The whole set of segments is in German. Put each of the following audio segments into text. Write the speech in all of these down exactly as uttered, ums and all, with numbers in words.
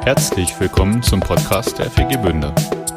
Herzlich willkommen zum Podcast der F E G Bünde.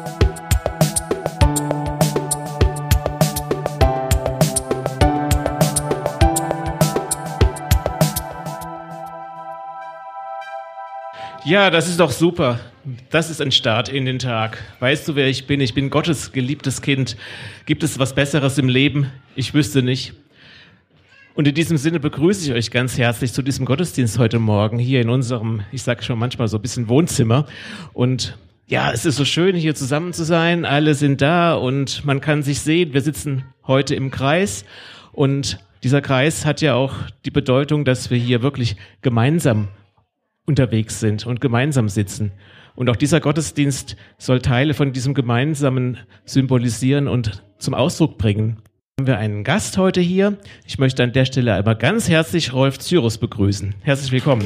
Ja, das ist doch super. Das ist ein Start in den Tag. Weißt du, wer ich bin? Ich bin Gottes geliebtes Kind. Gibt es was Besseres im Leben? Ich wüsste nicht. Und in diesem Sinne begrüße ich euch ganz herzlich zu diesem Gottesdienst heute Morgen hier in unserem, ich sage schon manchmal so ein bisschen Wohnzimmer. Und ja, es ist so schön, hier zusammen zu sein. Alle sind da und man kann sich sehen. Wir sitzen heute im Kreis und dieser Kreis hat ja auch die Bedeutung, dass wir hier wirklich gemeinsam unterwegs sind und gemeinsam sitzen. Und auch dieser Gottesdienst soll Teile von diesem Gemeinsamen symbolisieren und zum Ausdruck bringen. Haben wir einen Gast heute hier. Ich möchte an der Stelle einmal ganz herzlich Rolf Cyrus begrüßen. Herzlich willkommen.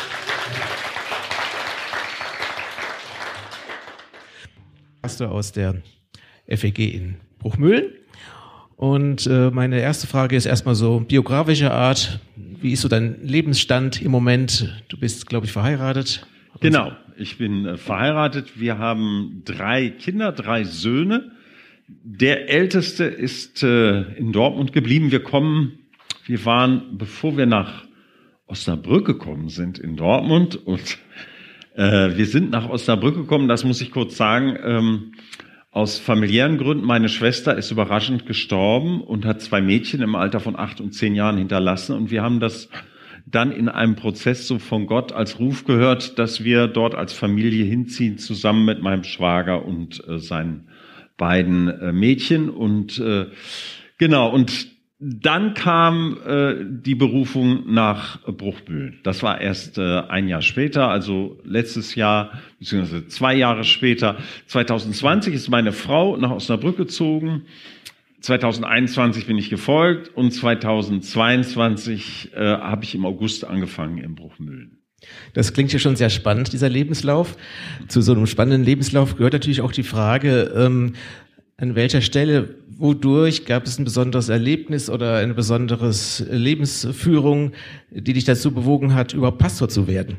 Pastor aus der F E G in Bruchmühlen. Und äh, meine erste Frage ist erstmal so biografischer Art. Wie ist so dein Lebensstand im Moment? Du bist, glaube ich, verheiratet. Genau, ich bin äh, verheiratet. Wir haben drei Kinder, drei Söhne. Der Älteste ist äh, in Dortmund geblieben. Wir kommen, wir waren, bevor wir nach Osnabrück gekommen sind, in Dortmund. Und äh, wir sind nach Osnabrück gekommen, das muss ich kurz sagen, ähm, aus familiären Gründen. Meine Schwester ist überraschend gestorben und hat zwei Mädchen im Alter von acht und zehn Jahren hinterlassen. Und wir haben das dann in einem Prozess so von Gott als Ruf gehört, dass wir dort als Familie hinziehen, zusammen mit meinem Schwager und äh, seinen beiden äh, Mädchen. Und äh, genau, und dann kam äh, die Berufung nach Bruchmühlen. Das war erst äh, ein Jahr später, also letztes Jahr, beziehungsweise zwei Jahre später. zwanzig zwanzig ist meine Frau nach Osnabrück gezogen. zwanzig einundzwanzig bin ich gefolgt und zwanzig zweiundzwanzig äh, habe ich im August angefangen in Bruchmühlen. Das klingt ja schon sehr spannend, dieser Lebenslauf. Zu so einem spannenden Lebenslauf gehört natürlich auch die Frage, ähm, an welcher Stelle, wodurch gab es ein besonderes Erlebnis oder eine besondere Lebensführung, die dich dazu bewogen hat, überhaupt Pastor zu werden?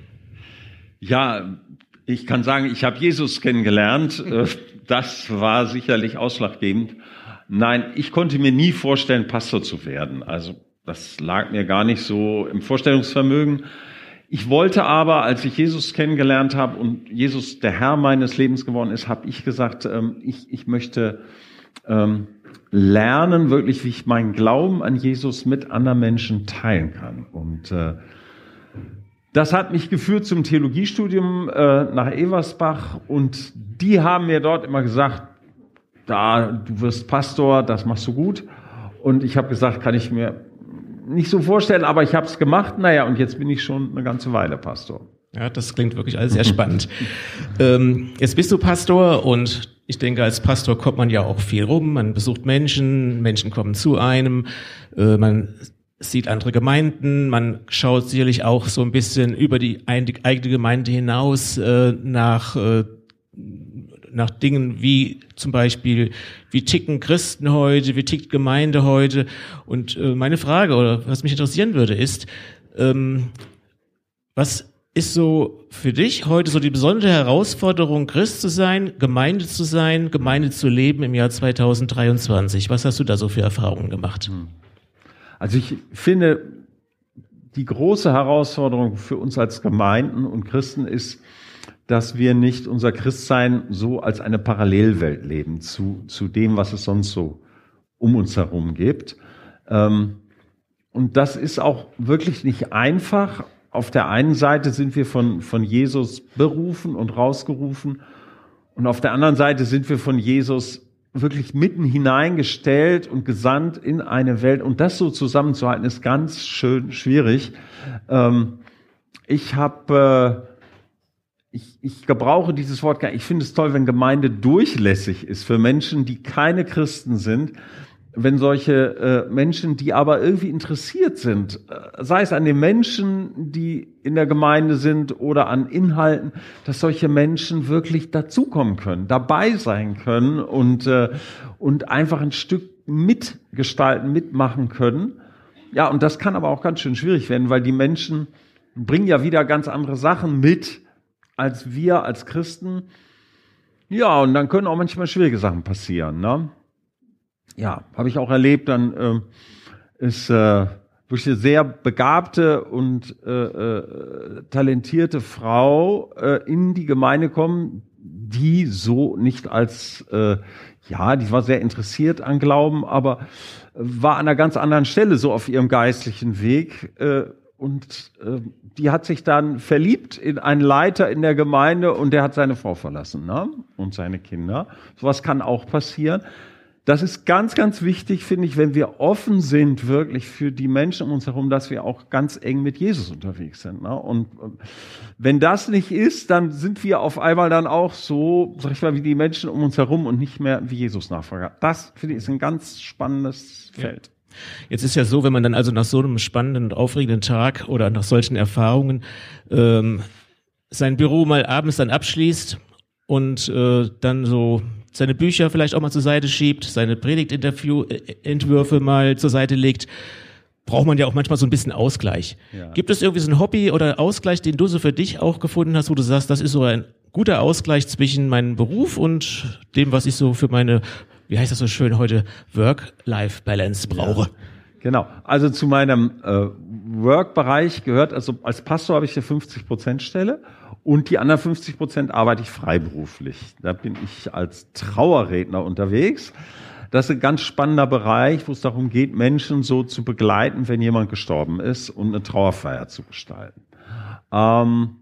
Ja, ich kann sagen, ich habe Jesus kennengelernt. Das war sicherlich ausschlaggebend. Nein, ich konnte mir nie vorstellen, Pastor zu werden. Also das lag mir gar nicht so im Vorstellungsvermögen. Ich wollte aber, als ich Jesus kennengelernt habe und Jesus der Herr meines Lebens geworden ist, habe ich gesagt, ähm, ich, ich möchte ähm, lernen, wirklich, wie ich meinen Glauben an Jesus mit anderen Menschen teilen kann. Und äh, das hat mich geführt zum Theologiestudium äh, nach Eversbach. Und die haben mir dort immer gesagt, da, du wirst Pastor, das machst du gut. Und ich habe gesagt, kann ich mir nicht so vorstellen, aber ich habe es gemacht. Naja, und jetzt bin ich schon eine ganze Weile Pastor. Ja, das klingt wirklich alles sehr spannend. ähm, jetzt bist du Pastor und ich denke, als Pastor kommt man ja auch viel rum. Man besucht Menschen, Menschen kommen zu einem, äh, man sieht andere Gemeinden, man schaut sicherlich auch so ein bisschen über die eigene Gemeinde hinaus äh, nach äh, nach Dingen wie zum Beispiel, wie ticken Christen heute, wie tickt Gemeinde heute? Und äh, meine Frage, oder was mich interessieren würde, ist, ähm, was ist so für dich heute so die besondere Herausforderung, Christ zu sein, Gemeinde zu sein, Gemeinde zu leben im Jahr zwanzig dreiundzwanzig? Was hast du da so für Erfahrungen gemacht? Also ich finde, die große Herausforderung für uns als Gemeinden und Christen ist, dass wir nicht unser Christsein so als eine Parallelwelt leben zu, zu dem, was es sonst so um uns herum gibt. Und das ist auch wirklich nicht einfach. Auf der einen Seite sind wir von, von Jesus berufen und rausgerufen. Und auf der anderen Seite sind wir von Jesus wirklich mitten hineingestellt und gesandt in eine Welt. Und das so zusammenzuhalten, ist ganz schön schwierig. Ich habe... Ich, ich gebrauche dieses Wort gar nicht. Ich finde es toll, wenn Gemeinde durchlässig ist für Menschen, die keine Christen sind. Wenn solche äh, Menschen, die aber irgendwie interessiert sind, äh, sei es an den Menschen, die in der Gemeinde sind oder an Inhalten, dass solche Menschen wirklich dazukommen können, dabei sein können und, äh, und einfach ein Stück mitgestalten, mitmachen können. Ja, und das kann aber auch ganz schön schwierig werden, weil die Menschen bringen ja wieder ganz andere Sachen mit, als wir als Christen. Ja, und dann können auch manchmal schwierige Sachen passieren. Ne? Ja, habe ich auch erlebt. Dann äh, ist äh, durch eine sehr begabte und äh, äh, talentierte Frau äh, in die Gemeinde kommen, die so nicht als, äh, ja, die war sehr interessiert an Glauben, aber war an einer ganz anderen Stelle so auf ihrem geistlichen Weg. Äh, und äh, die hat sich dann verliebt in einen Leiter in der Gemeinde und der hat seine Frau verlassen, ne? Und seine Kinder. Sowas kann auch passieren. Das ist ganz, ganz wichtig, finde ich, wenn wir offen sind wirklich für die Menschen um uns herum, dass wir auch ganz eng mit Jesus unterwegs sind. Ne? Und wenn das nicht ist, dann sind wir auf einmal dann auch so, sag ich mal, wie die Menschen um uns herum und nicht mehr wie Jesus-Nachfolger. Das, finde ich, ist ein ganz spannendes Feld. Ja. Jetzt ist ja so, wenn man dann also nach so einem spannenden und aufregenden Tag oder nach solchen Erfahrungen ähm, sein Büro mal abends dann abschließt und äh, dann so seine Bücher vielleicht auch mal zur Seite schiebt, seine Predigtinterview-Entwürfe mal zur Seite legt, braucht man ja auch manchmal so ein bisschen Ausgleich. Ja. Gibt es irgendwie so ein Hobby oder Ausgleich, den du so für dich auch gefunden hast, wo du sagst, das ist so ein guter Ausgleich zwischen meinem Beruf und dem, was ich so für meine, wie heißt das so schön heute, Work-Life-Balance brauche? Ja. Genau, also zu meinem äh, Work-Bereich gehört, also als Pastor habe ich eine fünfzig Prozent Stelle und die anderen fünfzig Prozent arbeite ich freiberuflich. Da bin ich als Trauerredner unterwegs. Das ist ein ganz spannender Bereich, wo es darum geht, Menschen so zu begleiten, wenn jemand gestorben ist und eine Trauerfeier zu gestalten. Ähm,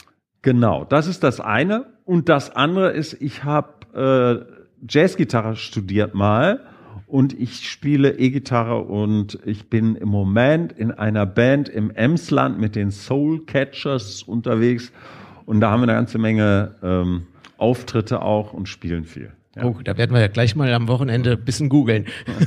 genau, das ist das eine. Und das andere ist, ich habe äh, Jazzgitarre studiert mal. Und ich spiele E-Gitarre und ich bin im Moment in einer Band im Emsland mit den Soul Catchers unterwegs. Und da haben wir eine ganze Menge ähm, Auftritte auch und spielen viel. Ja. Oh, da werden wir ja gleich mal am Wochenende ein bisschen googeln.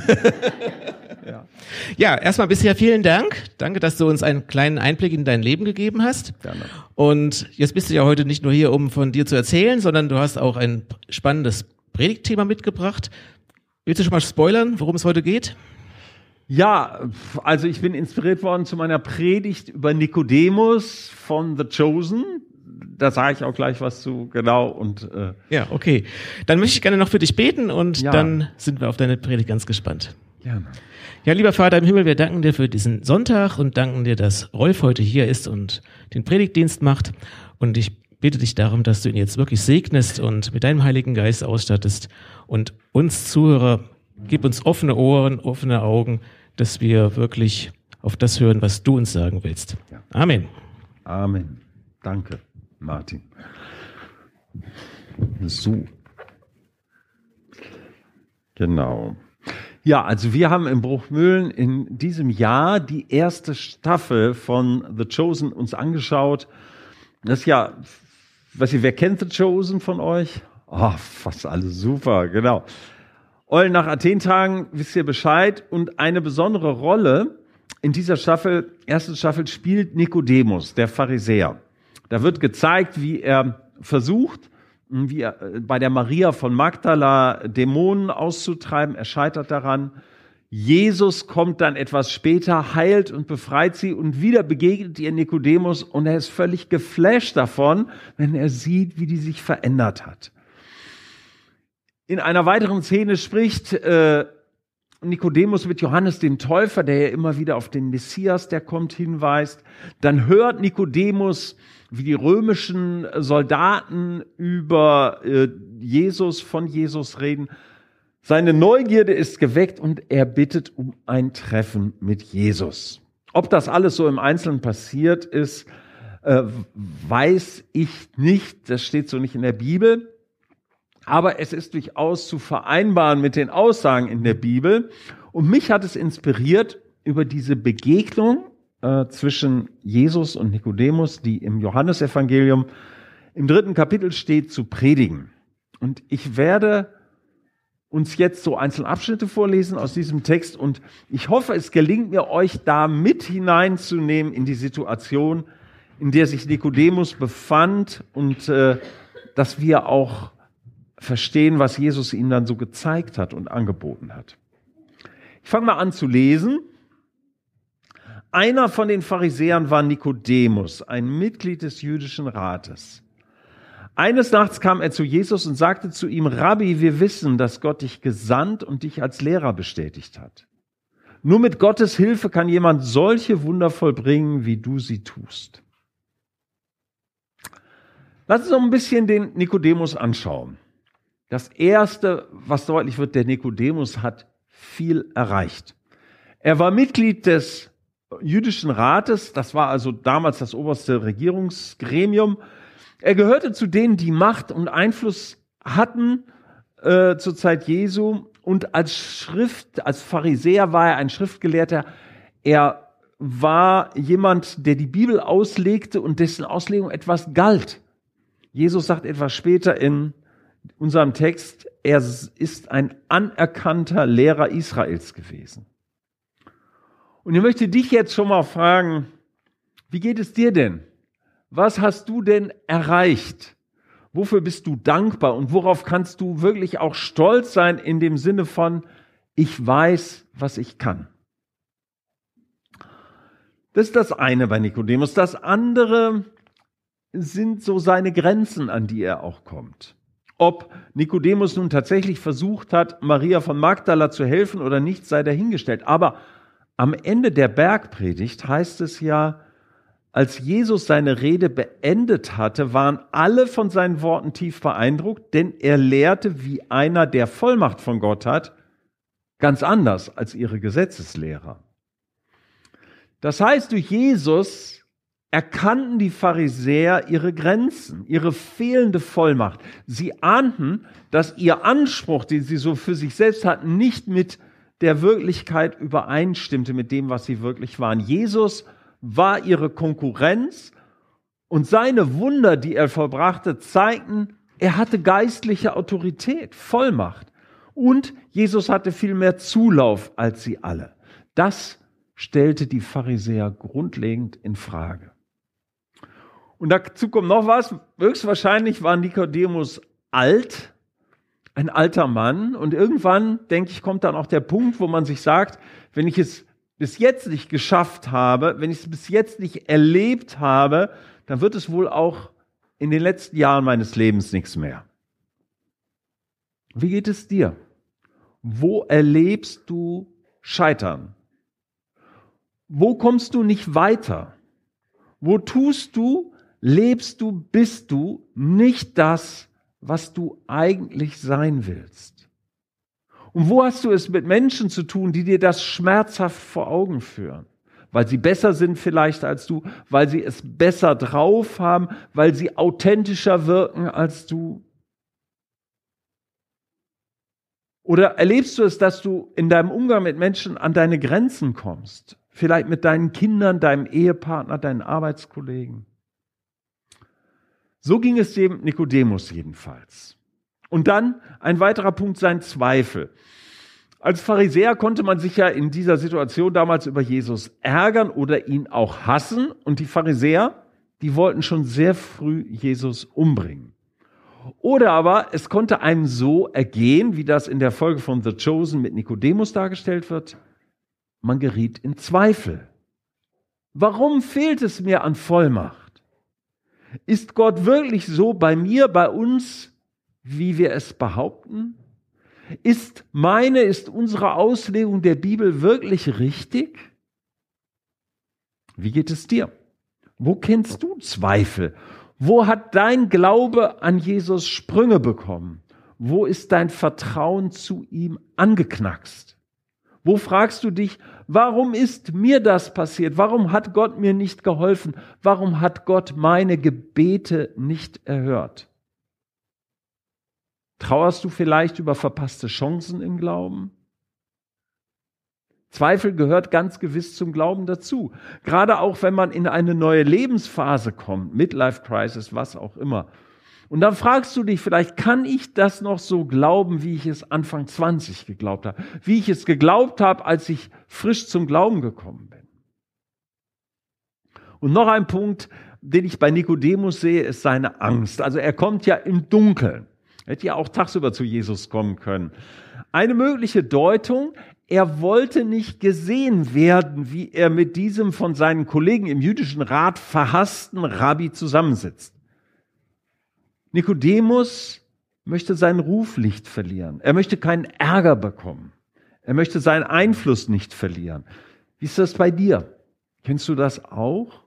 ja. ja, erstmal bisher vielen Dank. Danke, dass du uns einen kleinen Einblick in dein Leben gegeben hast. Gerne. Und jetzt bist du ja heute nicht nur hier, um von dir zu erzählen, sondern du hast auch ein spannendes Predigtthema mitgebracht. Willst du schon mal spoilern, worum es heute geht? Ja, also ich bin inspiriert worden zu meiner Predigt über Nikodemus von The Chosen. Da sage ich auch gleich was zu, genau. Und äh ja, okay. Dann möchte ich gerne noch für dich beten und ja. dann sind wir auf deine Predigt ganz gespannt. Gerne. Ja, lieber Vater im Himmel, wir danken dir für diesen Sonntag und danken dir, dass Rolf heute hier ist und den Predigtdienst macht. Und ich bitte dich darum, dass du ihn jetzt wirklich segnest und mit deinem Heiligen Geist ausstattest und uns Zuhörer, gib uns offene Ohren, offene Augen, dass wir wirklich auf das hören, was du uns sagen willst. Ja. Amen. Amen. Danke, Martin. So. Genau. Ja, also wir haben in Bruchmühlen in diesem Jahr die erste Staffel von The Chosen uns angeschaut. Das ist ja, weiß ich, wer kennt The Chosen von euch? Oh, fast alle super, genau. Eulen nach Athen-Tagen, wisst ihr Bescheid. Und eine besondere Rolle in dieser Staffel, erste Staffel, spielt Nikodemus, der Pharisäer. Da wird gezeigt, wie er versucht, wie er bei der Maria von Magdala Dämonen auszutreiben. Er scheitert daran. Jesus kommt dann etwas später, heilt und befreit sie und wieder begegnet ihr Nikodemus und er ist völlig geflasht davon, wenn er sieht, wie die sich verändert hat. In einer weiteren Szene spricht äh, Nikodemus mit Johannes dem Täufer, der ja immer wieder auf den Messias, der kommt, hinweist. Dann hört Nikodemus, wie die römischen Soldaten über äh, Jesus, von Jesus reden. Seine Neugierde ist geweckt und er bittet um ein Treffen mit Jesus. Ob das alles so im Einzelnen passiert ist, äh, weiß ich nicht. Das steht so nicht in der Bibel. Aber es ist durchaus zu vereinbaren mit den Aussagen in der Bibel. Und mich hat es inspiriert, über diese Begegnung äh, zwischen Jesus und Nikodemus, die im Johannesevangelium im dritten Kapitel steht, zu predigen. Und ich werde uns jetzt so einzelne Abschnitte vorlesen aus diesem Text und ich hoffe, es gelingt mir, euch da mit hineinzunehmen in die Situation, in der sich Nikodemus befand und äh, dass wir auch verstehen, was Jesus ihm dann so gezeigt hat und angeboten hat. Ich fange mal an zu lesen. Einer von den Pharisäern war Nikodemus, ein Mitglied des jüdischen Rates. Eines Nachts kam er zu Jesus und sagte zu ihm, Rabbi, wir wissen, dass Gott dich gesandt und dich als Lehrer bestätigt hat. Nur mit Gottes Hilfe kann jemand solche Wunder vollbringen, wie du sie tust. Lass uns noch ein bisschen den Nikodemus anschauen. Das Erste, was deutlich wird, der Nikodemus hat viel erreicht. Er war Mitglied des jüdischen Rates, das war also damals das oberste Regierungsgremium. Er gehörte zu denen, die Macht und Einfluss hatten äh, zur Zeit Jesu. Und als Schrift, als Pharisäer war er ein Schriftgelehrter. Er war jemand, der die Bibel auslegte und dessen Auslegung etwas galt. Jesus sagt etwas später in unserem Text, er ist ein anerkannter Lehrer Israels gewesen. Und ich möchte dich jetzt schon mal fragen, wie geht es dir denn? Was hast du denn erreicht? Wofür bist du dankbar und worauf kannst du wirklich auch stolz sein in dem Sinne von, ich weiß, was ich kann? Das ist das eine bei Nikodemus. Das andere sind so seine Grenzen, an die er auch kommt. Ob Nikodemus nun tatsächlich versucht hat, Maria von Magdala zu helfen oder nicht, sei dahingestellt. Aber am Ende der Bergpredigt heißt es ja, als Jesus seine Rede beendet hatte, waren alle von seinen Worten tief beeindruckt, denn er lehrte wie einer, der Vollmacht von Gott hat, ganz anders als ihre Gesetzeslehrer. Das heißt, durch Jesus erkannten die Pharisäer ihre Grenzen, ihre fehlende Vollmacht. Sie ahnten, dass ihr Anspruch, den sie so für sich selbst hatten, nicht mit der Wirklichkeit übereinstimmte, mit dem, was sie wirklich waren. Jesus war ihre Konkurrenz und seine Wunder, die er vollbrachte, zeigten, er hatte geistliche Autorität, Vollmacht. Und Jesus hatte viel mehr Zulauf als sie alle. Das stellte die Pharisäer grundlegend in Frage. Und dazu kommt noch was. Höchstwahrscheinlich war Nikodemus alt, ein alter Mann. Und irgendwann, denke ich, kommt dann auch der Punkt, wo man sich sagt, wenn ich es bis jetzt nicht geschafft habe, wenn ich es bis jetzt nicht erlebt habe, dann wird es wohl auch in den letzten Jahren meines Lebens nichts mehr. Wie geht es dir? Wo erlebst du Scheitern? Wo kommst du nicht weiter? Wo tust du, lebst du, bist du nicht das, was du eigentlich sein willst? Und wo hast du es mit Menschen zu tun, die dir das schmerzhaft vor Augen führen? Weil sie besser sind vielleicht als du, weil sie es besser drauf haben, weil sie authentischer wirken als du. Oder erlebst du es, dass du in deinem Umgang mit Menschen an deine Grenzen kommst? Vielleicht mit deinen Kindern, deinem Ehepartner, deinen Arbeitskollegen. So ging es dem Nikodemus jedenfalls. Und dann ein weiterer Punkt, sein Zweifel. Als Pharisäer konnte man sich ja in dieser Situation damals über Jesus ärgern oder ihn auch hassen. Und die Pharisäer, die wollten schon sehr früh Jesus umbringen. Oder aber es konnte einem so ergehen, wie das in der Folge von The Chosen mit Nikodemus dargestellt wird, man geriet in Zweifel. Warum fehlt es mir an Vollmacht? Ist Gott wirklich so bei mir, bei uns, wie wir es behaupten? Ist meine, ist unsere Auslegung der Bibel wirklich richtig? Wie geht es dir? Wo kennst du Zweifel? Wo hat dein Glaube an Jesus Sprünge bekommen? Wo ist dein Vertrauen zu ihm angeknackst? Wo fragst du dich, warum ist mir das passiert? Warum hat Gott mir nicht geholfen? Warum hat Gott meine Gebete nicht erhört? Trauerst du vielleicht über verpasste Chancen im Glauben? Zweifel gehört ganz gewiss zum Glauben dazu. Gerade auch, wenn man in eine neue Lebensphase kommt, Midlife Crisis, was auch immer. Und dann fragst du dich vielleicht, kann ich das noch so glauben, wie ich es Anfang zwanzig geglaubt habe? Wie ich es geglaubt habe, als ich frisch zum Glauben gekommen bin? Und noch ein Punkt, den ich bei Nikodemus sehe, ist seine Angst. Also er kommt ja im Dunkeln. Er hätte ja auch tagsüber zu Jesus kommen können. Eine mögliche Deutung, er wollte nicht gesehen werden, wie er mit diesem von seinen Kollegen im jüdischen Rat verhassten Rabbi zusammensitzt. Nikodemus möchte seinen Ruf nicht verlieren. Er möchte keinen Ärger bekommen. Er möchte seinen Einfluss nicht verlieren. Wie ist das bei dir? Kennst du das auch?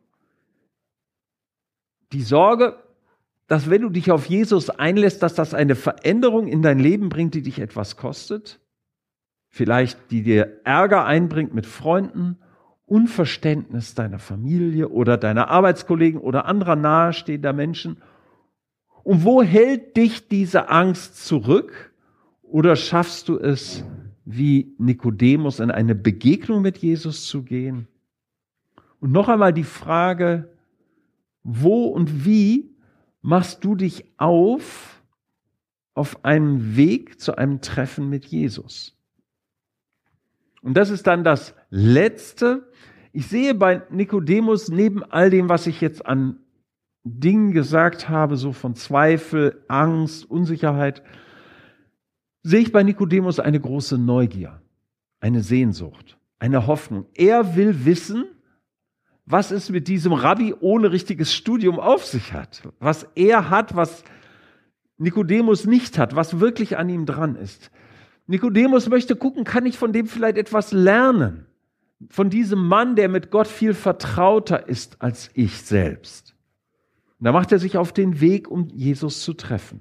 Die Sorge, dass wenn du dich auf Jesus einlässt, dass das eine Veränderung in dein Leben bringt, die dich etwas kostet? Vielleicht die dir Ärger einbringt mit Freunden, Unverständnis deiner Familie oder deiner Arbeitskollegen oder anderer nahestehender Menschen. Und wo hält dich diese Angst zurück? Oder schaffst du es, wie Nikodemus, in eine Begegnung mit Jesus zu gehen? Und noch einmal die Frage, wo und wie machst du dich auf auf einen Weg zu einem Treffen mit Jesus? Und das ist dann das Letzte. Ich sehe bei Nikodemus neben all dem, was ich jetzt an Dingen gesagt habe, so von Zweifel, Angst, Unsicherheit, sehe ich bei Nikodemus eine große Neugier, eine Sehnsucht, eine Hoffnung. Er will wissen, was es mit diesem Rabbi ohne richtiges Studium auf sich hat. Was er hat, was Nikodemus nicht hat, was wirklich an ihm dran ist. Nikodemus möchte gucken, kann ich von dem vielleicht etwas lernen? Von diesem Mann, der mit Gott viel vertrauter ist als ich selbst. Und da macht er sich auf den Weg, um Jesus zu treffen.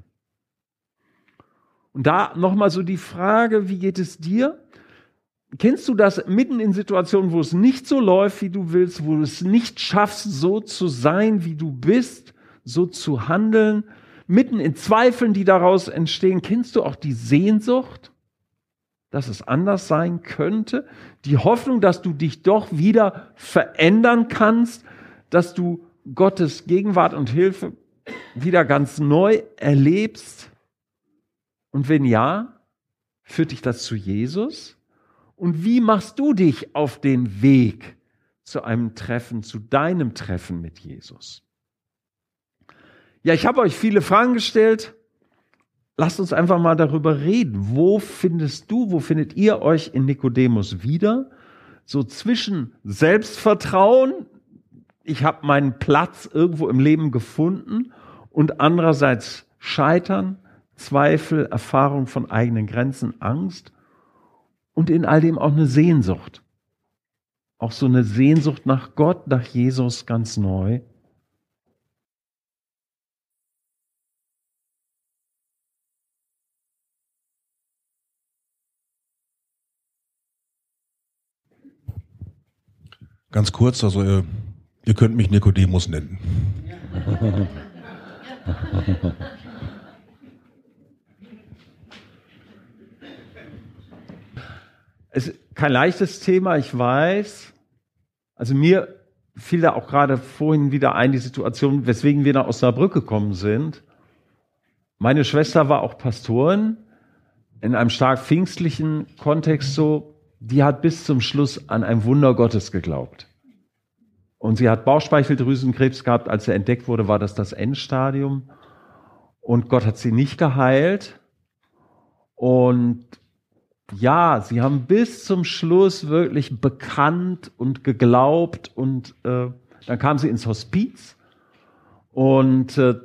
Und da nochmal so die Frage, wie geht es dir? Kennst du das mitten in Situationen, wo es nicht so läuft, wie du willst, wo du es nicht schaffst, so zu sein, wie du bist, so zu handeln, mitten in Zweifeln, die daraus entstehen? Kennst du auch die Sehnsucht, dass es anders sein könnte? Die Hoffnung, dass du dich doch wieder verändern kannst, dass du Gottes Gegenwart und Hilfe wieder ganz neu erlebst? Und wenn ja, führt dich das zu Jesus? Und wie machst du dich auf den Weg zu einem Treffen, zu deinem Treffen mit Jesus? Ja, ich habe euch viele Fragen gestellt. Lasst uns einfach mal darüber reden. Wo findest du, wo findet ihr euch in Nikodemus wieder? So zwischen Selbstvertrauen, ich habe meinen Platz irgendwo im Leben gefunden, und andererseits Scheitern, Zweifel, Erfahrung von eigenen Grenzen, Angst und in all dem auch eine Sehnsucht. Auch so eine Sehnsucht nach Gott, nach Jesus ganz neu. Ganz kurz, also ihr, ihr könnt mich Nikodemus nennen. Es ist kein leichtes Thema, ich weiß. Also mir fiel da auch gerade vorhin wieder ein, die Situation, weswegen wir nach Osnabrück gekommen sind. Meine Schwester war auch Pastorin in einem stark pfingstlichen Kontext so. Die hat bis zum Schluss an ein Wunder Gottes geglaubt. Und sie hat Bauchspeicheldrüsenkrebs gehabt. Als er entdeckt wurde, war das das Endstadium. Und Gott hat sie nicht geheilt. Und ja, sie haben bis zum Schluss wirklich bekannt und geglaubt. Und äh, dann kam sie ins Hospiz. Und äh,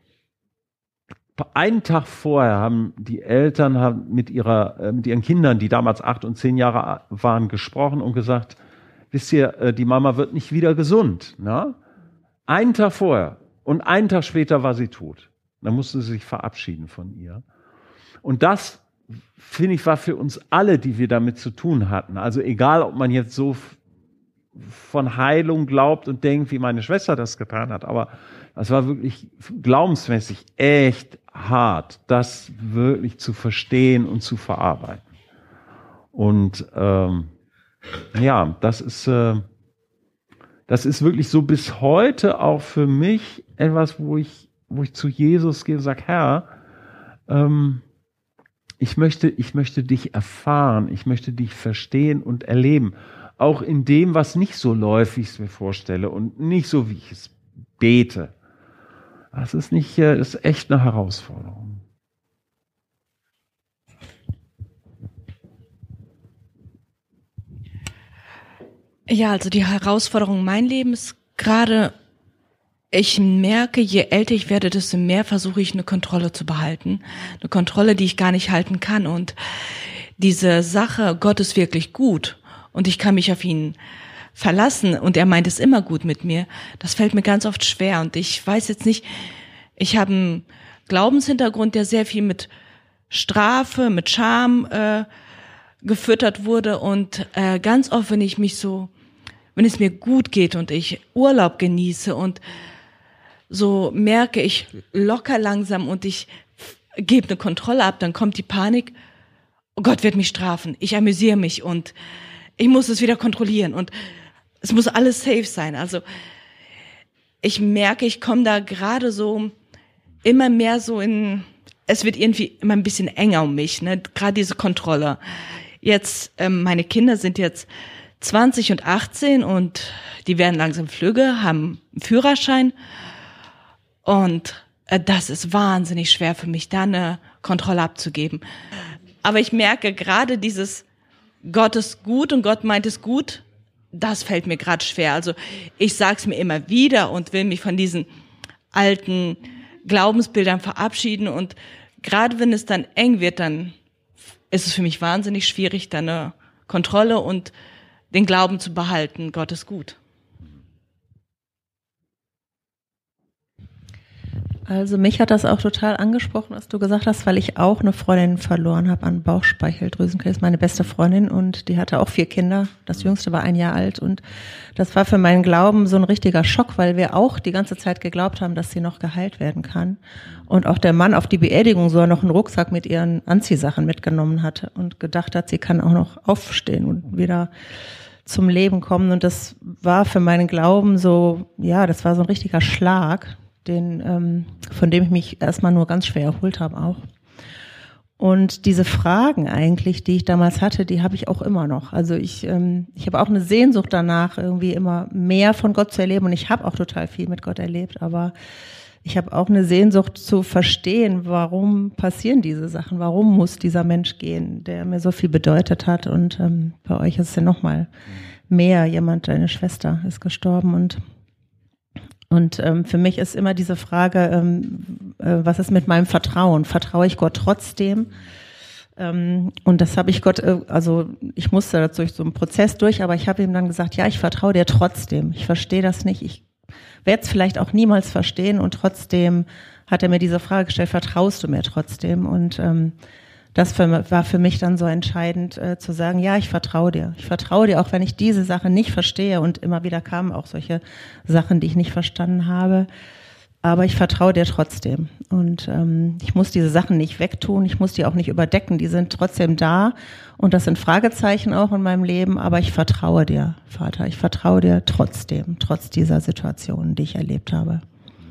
einen Tag vorher haben die Eltern haben mit, ihrer, äh, mit ihren Kindern, die damals acht und zehn Jahre waren, gesprochen und gesagt, wisst ihr, äh, die Mama wird nicht wieder gesund. Na? Einen Tag vorher. Und einen Tag später war sie tot. Dann musste sie sich verabschieden von ihr. Und das, finde ich, war für uns alle, die wir damit zu tun hatten. Also egal, ob man jetzt so von Heilung glaubt und denkt, wie meine Schwester das getan hat, aber das war wirklich glaubensmäßig echt hart, das wirklich zu verstehen und zu verarbeiten. Und ähm, ja, das ist, äh, das ist wirklich so bis heute auch für mich etwas, wo ich, wo ich zu Jesus gehe und sage, Herr, ähm, ich möchte, ich möchte dich erfahren, ich möchte dich verstehen und erleben. Auch in dem, was nicht so läuft, wie ich es mir vorstelle und nicht so, wie ich es bete. Das ist nicht, das ist echt eine Herausforderung. Ja, also die Herausforderung in meinem Leben ist gerade Ich merke, je älter ich werde, desto mehr versuche ich eine Kontrolle zu behalten. Eine Kontrolle, die ich gar nicht halten kann. Und diese Sache, Gott ist wirklich gut und ich kann mich auf ihn verlassen und er meint es immer gut mit mir, das fällt mir ganz oft schwer. Und ich weiß jetzt nicht, ich habe einen Glaubenshintergrund, der sehr viel mit Strafe, mit Scham äh, gefüttert wurde. Und äh, ganz oft, wenn ich mich so, wenn es mir gut geht und ich Urlaub genieße und so merke ich locker langsam und ich gebe eine Kontrolle ab, dann kommt die Panik, oh Gott wird mich strafen, ich amüsiere mich und ich muss es wieder kontrollieren und es muss alles safe sein. Also ich merke, ich komme da gerade so immer mehr so in, es wird irgendwie immer ein bisschen enger um mich, ne? Gerade diese Kontrolle. Jetzt, ähm, meine Kinder sind jetzt zwanzig und achtzehn und die werden langsam flügge, haben einen Führerschein. Und äh, das ist wahnsinnig schwer für mich, da eine Kontrolle abzugeben. Aber ich merke gerade dieses Gott ist gut und Gott meint es gut, das fällt mir gerade schwer. Also ich sage es mir immer wieder und will mich von diesen alten Glaubensbildern verabschieden. Und gerade wenn es dann eng wird, dann ist es für mich wahnsinnig schwierig, da eine Kontrolle und den Glauben zu behalten. Gott ist gut. Also mich hat das auch total angesprochen, was du gesagt hast, weil ich auch eine Freundin verloren habe an Bauchspeicheldrüsenkrebs, meine beste Freundin, und die hatte auch vier Kinder. Das jüngste war ein Jahr alt und das war für meinen Glauben so ein richtiger Schock, weil wir auch die ganze Zeit geglaubt haben, dass sie noch geheilt werden kann. Und auch der Mann auf die Beerdigung sogar noch einen Rucksack mit ihren Anziehsachen mitgenommen hatte und gedacht hat, sie kann auch noch aufstehen und wieder zum Leben kommen. Und das war für meinen Glauben so, ja, das war so ein richtiger Schlag, den, ähm, von dem ich mich erstmal nur ganz schwer erholt habe auch. Und diese Fragen eigentlich, die ich damals hatte, die habe ich auch immer noch. Also ich, ähm, ich habe auch eine Sehnsucht danach, irgendwie immer mehr von Gott zu erleben. Und ich habe auch total viel mit Gott erlebt, aber ich habe auch eine Sehnsucht zu verstehen, warum passieren diese Sachen, warum muss dieser Mensch gehen, der mir so viel bedeutet hat. Und ähm, bei euch ist es ja noch mal mehr. Jemand, deine Schwester ist gestorben und Und ähm, für mich ist immer diese Frage, ähm, äh, was ist mit meinem Vertrauen? Vertraue ich Gott trotzdem? Ähm, und das habe ich Gott, äh, also ich musste da durch so einen Prozess durch, aber ich habe ihm dann gesagt, ja, ich vertraue dir trotzdem. Ich verstehe das nicht. Ich werde es vielleicht auch niemals verstehen. Und trotzdem hat er mir diese Frage gestellt, vertraust du mir trotzdem? Und ähm, das für, war für mich dann so entscheidend, äh, zu sagen, ja, ich vertraue dir. Ich vertraue dir, auch wenn ich diese Sache nicht verstehe. Und immer wieder kamen auch solche Sachen, die ich nicht verstanden habe. Aber ich vertraue dir trotzdem. Und ähm, ich muss diese Sachen nicht wegtun. Ich muss die auch nicht überdecken. Die sind trotzdem da. Und das sind Fragezeichen auch in meinem Leben. Aber ich vertraue dir, Vater. Ich vertraue dir trotzdem, trotz dieser Situation, die ich erlebt habe.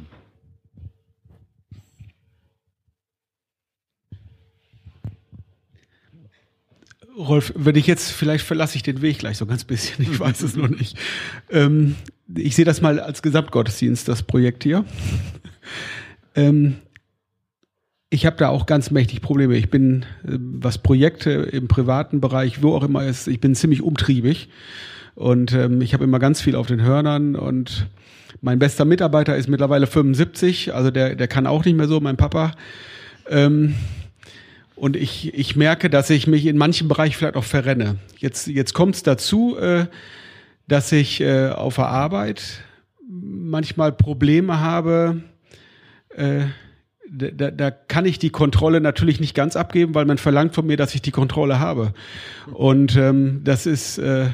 Rolf, wenn ich jetzt, vielleicht verlasse ich den Weg gleich so ein ganz bisschen, ich weiß es noch nicht. Ähm, ich sehe das mal als Gesamtgottesdienst, das Projekt hier. ähm, ich habe da auch ganz mächtig Probleme. Ich bin, was Projekte im privaten Bereich, wo auch immer ist, ich bin ziemlich umtriebig und ähm, ich habe immer ganz viel auf den Hörnern und mein bester Mitarbeiter ist mittlerweile fünfundsiebzig, also der, der kann auch nicht mehr so, mein Papa. Ähm, Und ich, ich merke, dass ich mich in manchen Bereichen vielleicht auch verrenne. Jetzt, jetzt kommt es dazu, äh, dass ich äh, auf der Arbeit manchmal Probleme habe. Äh, da, da kann ich die Kontrolle natürlich nicht ganz abgeben, weil man verlangt von mir, dass ich die Kontrolle habe. Und ähm, das ist... Äh,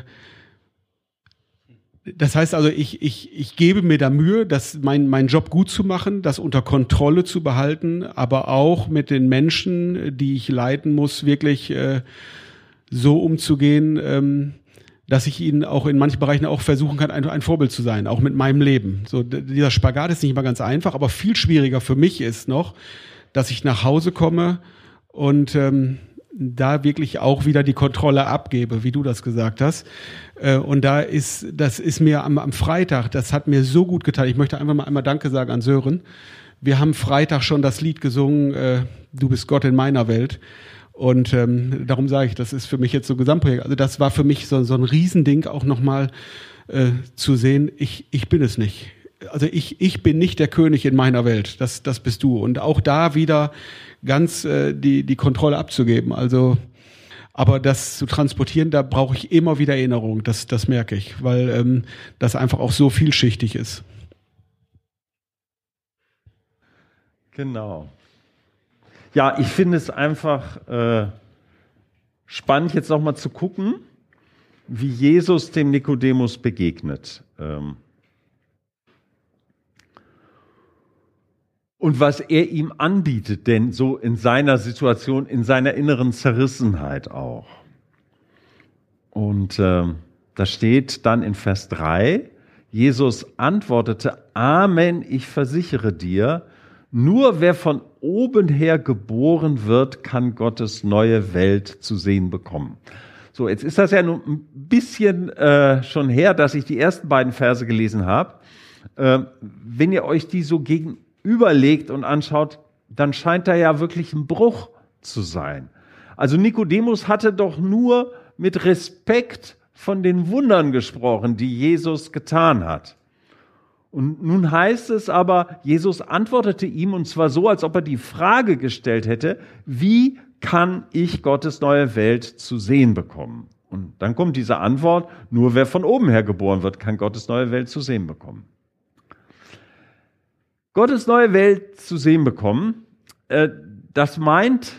Das heißt also, ich, ich, ich gebe mir da Mühe, das, mein, meinen Job gut zu machen, das unter Kontrolle zu behalten, aber auch mit den Menschen, die ich leiten muss, wirklich äh, so umzugehen, ähm, dass ich ihnen auch in manchen Bereichen auch versuchen kann, ein, ein Vorbild zu sein, auch mit meinem Leben. So, dieser Spagat ist nicht immer ganz einfach, aber viel schwieriger für mich ist noch, dass ich nach Hause komme und ähm, da wirklich auch wieder die Kontrolle abgebe, wie du das gesagt hast. Und da ist, das ist mir am, am Freitag, das hat mir so gut getan. Ich möchte einfach mal einmal Danke sagen an Sören. Wir haben Freitag schon das Lied gesungen, äh, Du bist Gott in meiner Welt. Und ähm, darum sage ich, das ist für mich jetzt so ein Gesamtprojekt. Also das war für mich so, so ein Riesending, auch nochmal äh, zu sehen, ich, ich bin es nicht. also ich, ich bin nicht der König in meiner Welt, das, das bist du. Und auch da wieder ganz äh, die, die Kontrolle abzugeben. Also, aber das zu transportieren, da brauche ich immer wieder Erinnerung, das, das merke ich, weil ähm, das einfach auch so vielschichtig ist. Genau. Ja, ich finde es einfach äh, spannend, jetzt nochmal zu gucken, wie Jesus dem Nikodemus begegnet. Ähm, und was er ihm anbietet, denn so in seiner Situation, in seiner inneren Zerrissenheit auch. Und äh, da steht dann in Vers drei, Jesus antwortete, Amen, ich versichere dir, nur wer von oben her geboren wird, kann Gottes neue Welt zu sehen bekommen. So, jetzt ist das ja nur ein bisschen äh, schon her, dass ich die ersten beiden Verse gelesen habe. Äh, wenn ihr euch die so gegenüberlegt und anschaut, dann scheint da ja wirklich ein Bruch zu sein. Also Nikodemus hatte doch nur mit Respekt von den Wundern gesprochen, die Jesus getan hat. Und nun heißt es aber, Jesus antwortete ihm, und zwar so, als ob er die Frage gestellt hätte, wie kann ich Gottes neue Welt zu sehen bekommen? Und dann kommt diese Antwort, nur wer von oben her geboren wird, kann Gottes neue Welt zu sehen bekommen. Gottes neue Welt zu sehen bekommen, äh, das meint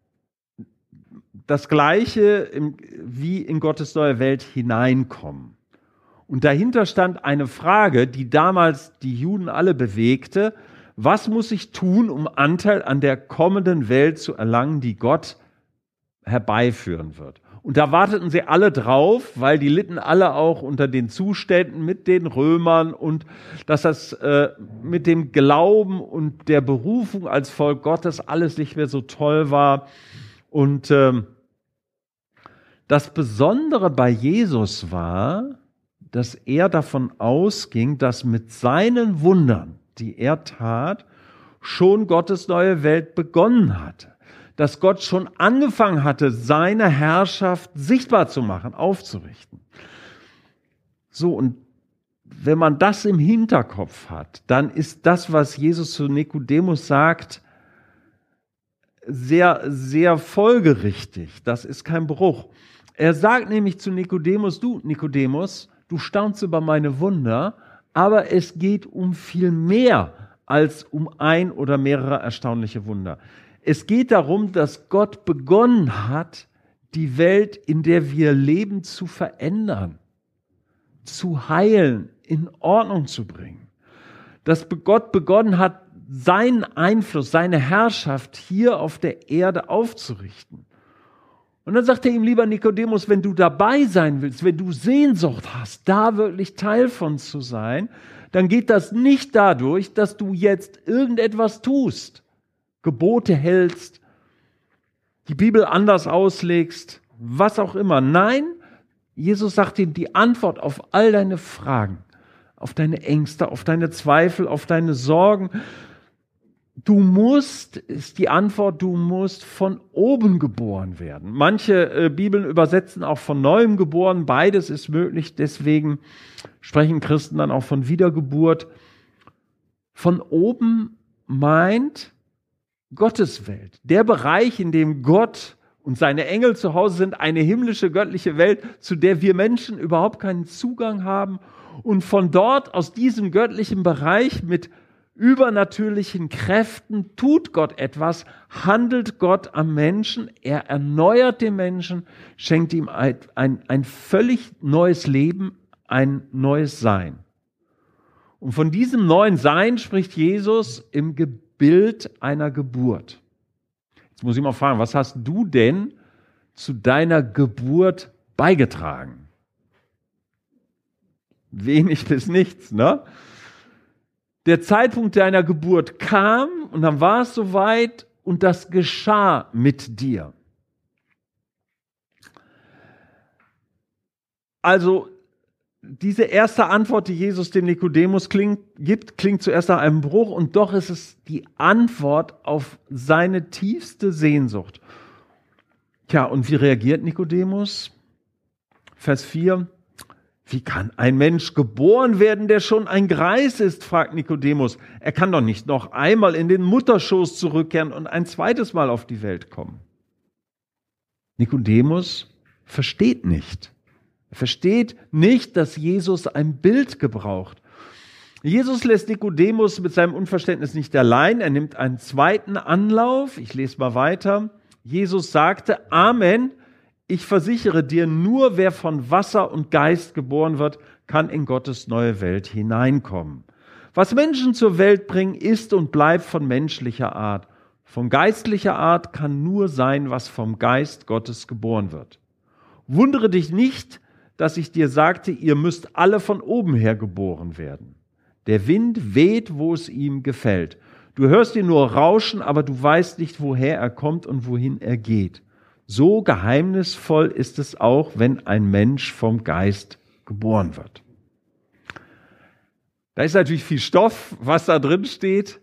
das Gleiche im, wie in Gottes neue Welt hineinkommen. Und dahinter stand eine Frage, die damals die Juden alle bewegte. Was muss ich tun, um Anteil an der kommenden Welt zu erlangen, die Gott herbeiführen wird? Und da warteten sie alle drauf, weil die litten alle auch unter den Zuständen mit den Römern und dass das äh, mit dem Glauben und der Berufung als Volk Gottes alles nicht mehr so toll war. Und äh, das Besondere bei Jesus war, dass er davon ausging, dass mit seinen Wundern, die er tat, schon Gottes neue Welt begonnen hatte. Dass Gott schon angefangen hatte, seine Herrschaft sichtbar zu machen, aufzurichten. So, und wenn man das im Hinterkopf hat, dann ist das, was Jesus zu Nikodemus sagt, sehr, sehr folgerichtig. Das ist kein Bruch. Er sagt nämlich zu Nikodemus, du Nikodemus, du staunst über meine Wunder, aber es geht um viel mehr als um ein oder mehrere erstaunliche Wunder. Es geht darum, dass Gott begonnen hat, die Welt, in der wir leben, zu verändern, zu heilen, in Ordnung zu bringen. Dass Gott begonnen hat, seinen Einfluss, seine Herrschaft hier auf der Erde aufzurichten. Und dann sagt er ihm, lieber Nikodemus, wenn du dabei sein willst, wenn du Sehnsucht hast, da wirklich Teil von zu sein, dann geht das nicht dadurch, dass du jetzt irgendetwas tust, Gebote hältst, die Bibel anders auslegst, was auch immer. Nein, Jesus sagt ihm die Antwort auf all deine Fragen, auf deine Ängste, auf deine Zweifel, auf deine Sorgen. Du musst, ist die Antwort, du musst von oben geboren werden. Manche äh, Bibeln übersetzen auch von neuem geboren, beides ist möglich, deswegen sprechen Christen dann auch von Wiedergeburt. Von oben meint Gottes Welt, der Bereich, in dem Gott und seine Engel zu Hause sind, eine himmlische, göttliche Welt, zu der wir Menschen überhaupt keinen Zugang haben. Und von dort, aus diesem göttlichen Bereich mit übernatürlichen Kräften tut Gott etwas, handelt Gott am Menschen, er erneuert den Menschen, schenkt ihm ein, ein, ein völlig neues Leben, ein neues Sein. Und von diesem neuen Sein spricht Jesus im Bild einer Geburt. Jetzt muss ich mal fragen, was hast du denn zu deiner Geburt beigetragen? Wenig bis nichts, ne? Der Zeitpunkt deiner Geburt kam und dann war es soweit und das geschah mit dir. Also diese erste Antwort, die Jesus dem Nikodemus klingt, gibt, klingt zuerst nach einem Bruch und doch ist es die Antwort auf seine tiefste Sehnsucht. Tja, und wie reagiert Nikodemus? Vers vier. Wie kann ein Mensch geboren werden, der schon ein Greis ist, fragt Nikodemus. Er kann doch nicht noch einmal in den Mutterschoß zurückkehren und ein zweites Mal auf die Welt kommen. Nikodemus versteht nicht. Er versteht nicht, dass Jesus ein Bild gebraucht. Jesus lässt Nikodemus mit seinem Unverständnis nicht allein. Er nimmt einen zweiten Anlauf. Ich lese mal weiter. Jesus sagte, Amen, ich versichere dir, nur wer von Wasser und Geist geboren wird, kann in Gottes neue Welt hineinkommen. Was Menschen zur Welt bringen, ist und bleibt von menschlicher Art. Von geistlicher Art kann nur sein, was vom Geist Gottes geboren wird. Wundere dich nicht, dass ich dir sagte, ihr müsst alle von oben her geboren werden. Der Wind weht, wo es ihm gefällt. Du hörst ihn nur rauschen, aber du weißt nicht, woher er kommt und wohin er geht. So geheimnisvoll ist es auch, wenn ein Mensch vom Geist geboren wird. Da ist natürlich viel Stoff, was da drin steht.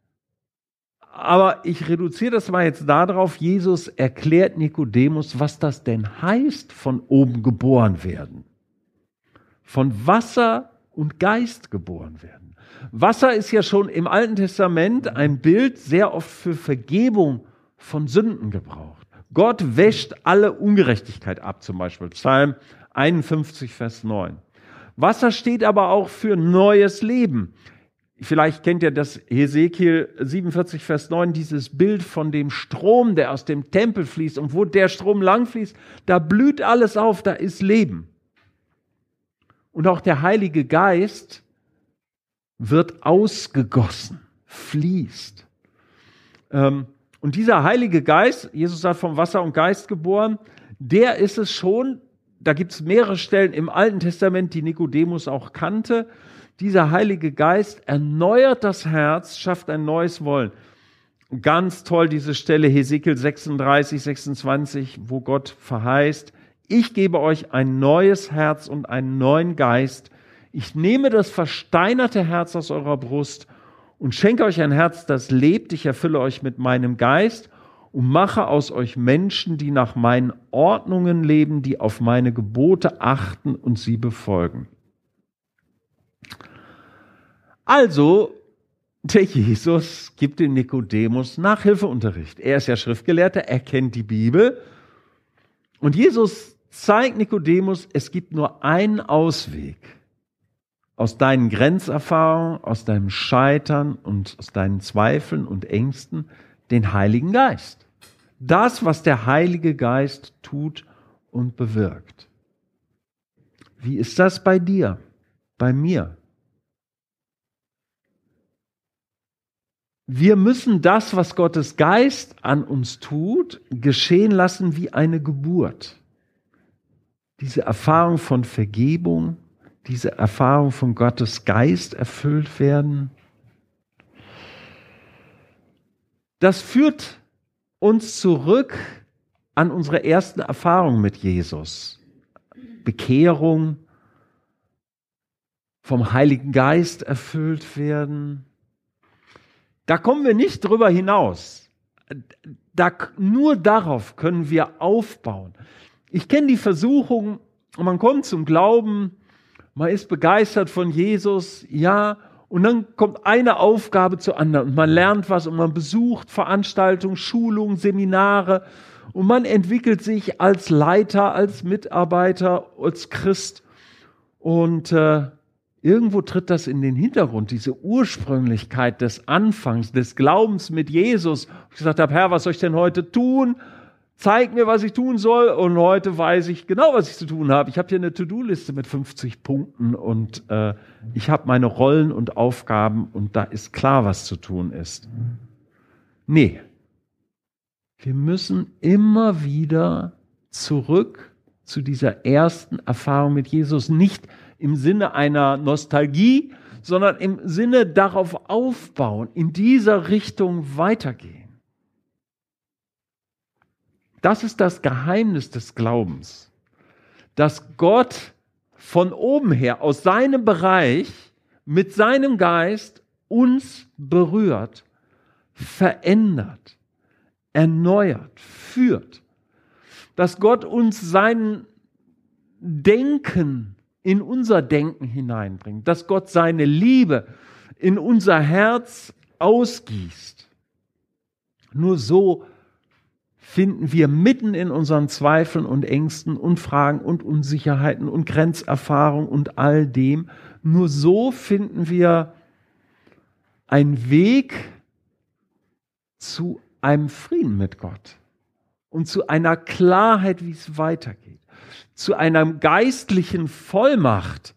Aber ich reduziere das mal jetzt darauf, Jesus erklärt Nikodemus, was das denn heißt, von oben geboren werden. Von Wasser und Geist geboren werden. Wasser ist ja schon im Alten Testament ein Bild sehr oft für Vergebung von Sünden gebraucht. Gott wäscht alle Ungerechtigkeit ab, zum Beispiel Psalm einundfünfzig, Vers neun. Wasser steht aber auch für neues Leben. Vielleicht kennt ihr das Hesekiel siebenundvierzig, Vers neun, dieses Bild von dem Strom, der aus dem Tempel fließt. Und wo der Strom langfließt, da blüht alles auf, da ist Leben. Und auch der Heilige Geist wird ausgegossen, fließt. Ähm, Und dieser Heilige Geist, Jesus sagt vom Wasser und Geist geboren, der ist es schon, da gibt es mehrere Stellen im Alten Testament, die Nikodemus auch kannte. Dieser Heilige Geist erneuert das Herz, schafft ein neues Wollen. Ganz toll diese Stelle, Hesekiel sechsunddreißig, sechsundzwanzig, wo Gott verheißt, ich gebe euch ein neues Herz und einen neuen Geist. Ich nehme das versteinerte Herz aus eurer Brust und schenke euch ein Herz, das lebt. Ich erfülle euch mit meinem Geist und mache aus euch Menschen, die nach meinen Ordnungen leben, die auf meine Gebote achten und sie befolgen. Also, der Jesus gibt dem Nikodemus Nachhilfeunterricht. Er ist ja Schriftgelehrter, er kennt die Bibel. Und Jesus zeigt Nikodemus, es gibt nur einen Ausweg aus deinen Grenzerfahrungen, aus deinem Scheitern und aus deinen Zweifeln und Ängsten, den Heiligen Geist. Das, was der Heilige Geist tut und bewirkt. Wie ist das bei dir, bei mir? Wir müssen das, was Gottes Geist an uns tut, geschehen lassen wie eine Geburt. Diese Erfahrung von Vergebung, diese Erfahrung von Gottes Geist erfüllt werden. Das führt uns zurück an unsere ersten Erfahrungen mit Jesus. Bekehrung, vom Heiligen Geist erfüllt werden. Da kommen wir nicht drüber hinaus. Da, nur darauf können wir aufbauen. Ich kenne die Versuchung, man kommt zum Glauben, man ist begeistert von Jesus, ja, und dann kommt eine Aufgabe zur anderen und man lernt was und man besucht Veranstaltungen, Schulungen, Seminare und man entwickelt sich als Leiter, als Mitarbeiter, als Christ und äh, irgendwo tritt das in den Hintergrund, diese Ursprünglichkeit des Anfangs, des Glaubens mit Jesus. Ich gesagt habe, Herr, was soll ich denn heute tun? Zeig mir, was ich tun soll. Und heute weiß ich genau, was ich zu tun habe. Ich habe hier eine To-Do-Liste mit fünfzig Punkten und äh, ich habe meine Rollen und Aufgaben und da ist klar, was zu tun ist. Nee, wir müssen immer wieder zurück zu dieser ersten Erfahrung mit Jesus. Nicht im Sinne einer Nostalgie, sondern im Sinne darauf aufbauen, in dieser Richtung weitergehen. Das ist das Geheimnis des Glaubens, dass Gott von oben her, aus seinem Bereich, mit seinem Geist uns berührt, verändert, erneuert, führt. Dass Gott uns sein Denken in unser Denken hineinbringt, dass Gott seine Liebe in unser Herz ausgießt. Nur so finden wir mitten in unseren Zweifeln und Ängsten und Fragen und Unsicherheiten und Grenzerfahrung und all dem, nur so finden wir einen Weg zu einem Frieden mit Gott und zu einer Klarheit, wie es weitergeht, zu einer geistlichen Vollmacht.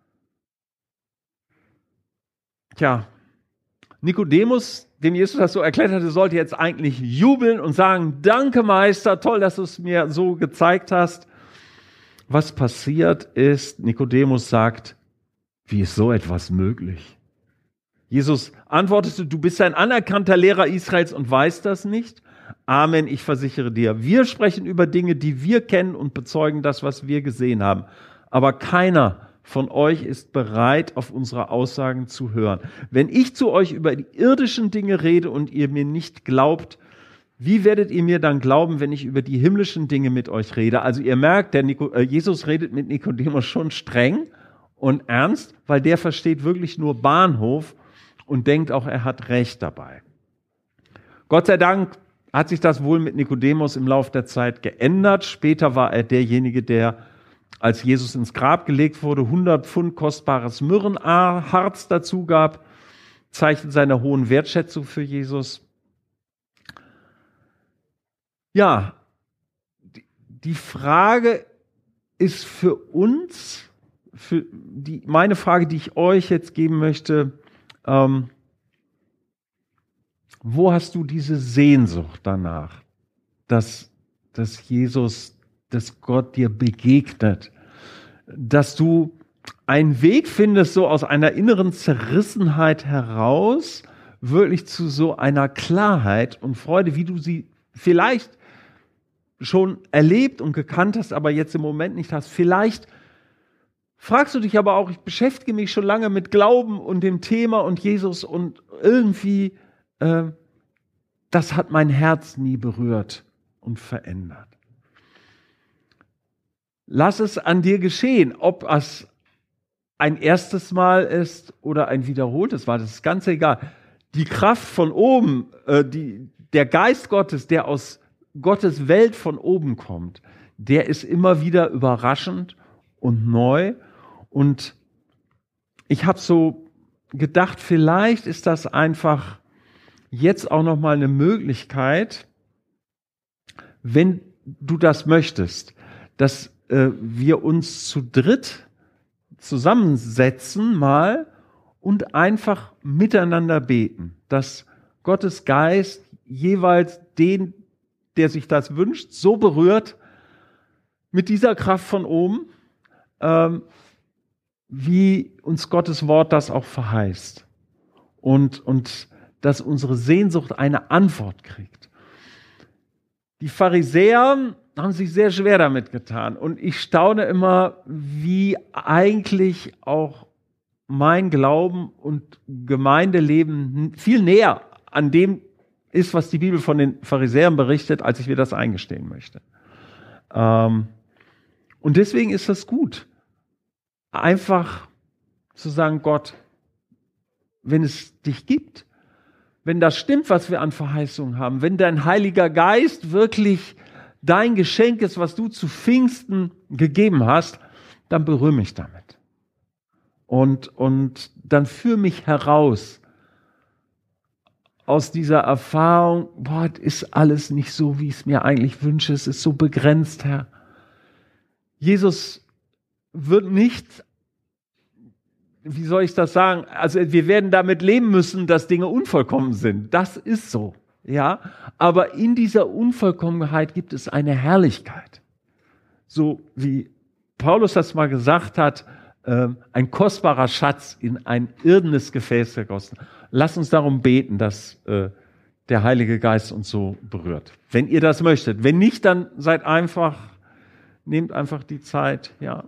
Tja, Nikodemus, dem Jesus das so erklärt hatte, sollte jetzt eigentlich jubeln und sagen, danke Meister, toll, dass du es mir so gezeigt hast. Was passiert ist, Nikodemus sagt, wie ist so etwas möglich? Jesus antwortete, du bist ein anerkannter Lehrer Israels und weißt das nicht? Amen, ich versichere dir, wir sprechen über Dinge, die wir kennen und bezeugen das, was wir gesehen haben. Aber keiner von euch ist bereit, auf unsere Aussagen zu hören. Wenn ich zu euch über die irdischen Dinge rede und ihr mir nicht glaubt, wie werdet ihr mir dann glauben, wenn ich über die himmlischen Dinge mit euch rede? Also ihr merkt, der Nico, äh, Jesus redet mit Nikodemus schon streng und ernst, weil der versteht wirklich nur Bahnhof und denkt auch, er hat Recht dabei. Gott sei Dank hat sich das wohl mit Nikodemus im Laufe der Zeit geändert. Später war er derjenige, der, als Jesus ins Grab gelegt wurde, hundert Pfund kostbares Myrrhenharz dazu gab, Zeichen seiner hohen Wertschätzung für Jesus. Ja, die Frage ist für uns, für die, meine Frage, die ich euch jetzt geben möchte, ähm, wo hast du diese Sehnsucht danach, dass, dass Jesus, dass Gott dir begegnet, dass du einen Weg findest, so aus einer inneren Zerrissenheit heraus, wirklich zu so einer Klarheit und Freude, wie du sie vielleicht schon erlebt und gekannt hast, aber jetzt im Moment nicht hast. Vielleicht fragst du dich aber auch, ich beschäftige mich schon lange mit Glauben und dem Thema und Jesus und irgendwie, äh, das hat mein Herz nie berührt und verändert. Lass es an dir geschehen, ob es ein erstes Mal ist oder ein wiederholtes Mal, das ist ganz egal. Die Kraft von oben, äh, die, der Geist Gottes, der aus Gottes Welt von oben kommt, der ist immer wieder überraschend und neu. Und ich habe so gedacht, vielleicht ist das einfach jetzt auch noch mal eine Möglichkeit, wenn du das möchtest, dass äh, wir uns zu dritt zusammensetzen mal und einfach miteinander beten, dass Gottes Geist jeweils den, der sich das wünscht, so berührt mit dieser Kraft von oben, ähm, wie uns Gottes Wort das auch verheißt. Und, und dass unsere Sehnsucht eine Antwort kriegt. Die Pharisäer haben sich sehr schwer damit getan. Und ich staune immer, wie eigentlich auch mein Glauben und Gemeindeleben viel näher an dem ist, was die Bibel von den Pharisäern berichtet, als ich mir das eingestehen möchte. Ähm, und deswegen ist das gut, einfach zu sagen, Gott, wenn es dich gibt, wenn das stimmt, was wir an Verheißungen haben, wenn dein Heiliger Geist wirklich dein Geschenk ist, was du zu Pfingsten gegeben hast, dann berühre mich damit. Und, und dann führe mich heraus aus dieser Erfahrung, boah, das ist alles nicht so, wie ich es mir eigentlich wünsche, es ist so begrenzt, Herr. Jesus wird nicht, wie soll ich das sagen, also wir werden damit leben müssen, dass Dinge unvollkommen sind. Das ist so, ja. Aber in dieser Unvollkommenheit gibt es eine Herrlichkeit. So wie Paulus das mal gesagt hat, äh, ein kostbarer Schatz in ein irdenes Gefäß gegossen. Lass uns darum beten, dass äh, der Heilige Geist uns so berührt. Wenn ihr das möchtet. Wenn nicht, dann seid einfach, nehmt einfach die Zeit, ja.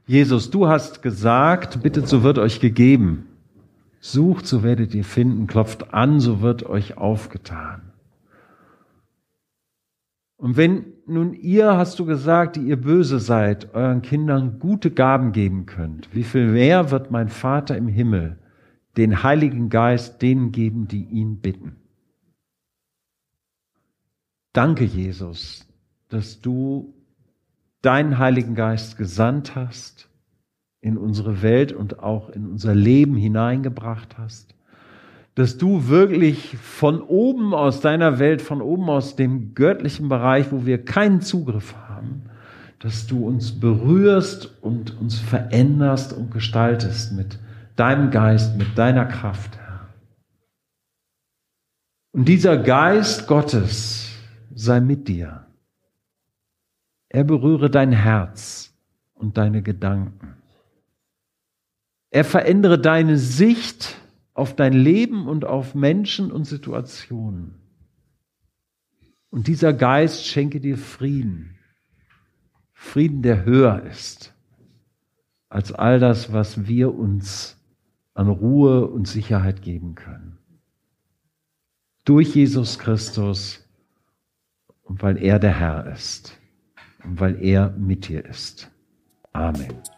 Jesus, du hast gesagt, bittet, so wird euch gegeben. Sucht, so werdet ihr finden. Klopft an, so wird euch aufgetan. Und wenn nun ihr, hast du gesagt, die ihr böse seid, euren Kindern gute Gaben geben könnt, wie viel mehr wird mein Vater im Himmel den Heiligen Geist denen geben, die ihn bitten? Danke, Jesus, dass du deinen Heiligen Geist gesandt hast, in unsere Welt und auch in unser Leben hineingebracht hast, dass du wirklich von oben aus deiner Welt, von oben aus dem göttlichen Bereich, wo wir keinen Zugriff haben, dass du uns berührst und uns veränderst und gestaltest mit deinem Geist, mit deiner Kraft, Herr. Und dieser Geist Gottes sei mit dir. Er berühre dein Herz und deine Gedanken. Er verändere deine Sicht auf dein Leben und auf Menschen und Situationen. Und dieser Geist schenke dir Frieden. Frieden, der höher ist als all das, was wir uns an Ruhe und Sicherheit geben können. Durch Jesus Christus und weil er der Herr ist und weil er mit dir ist. Amen.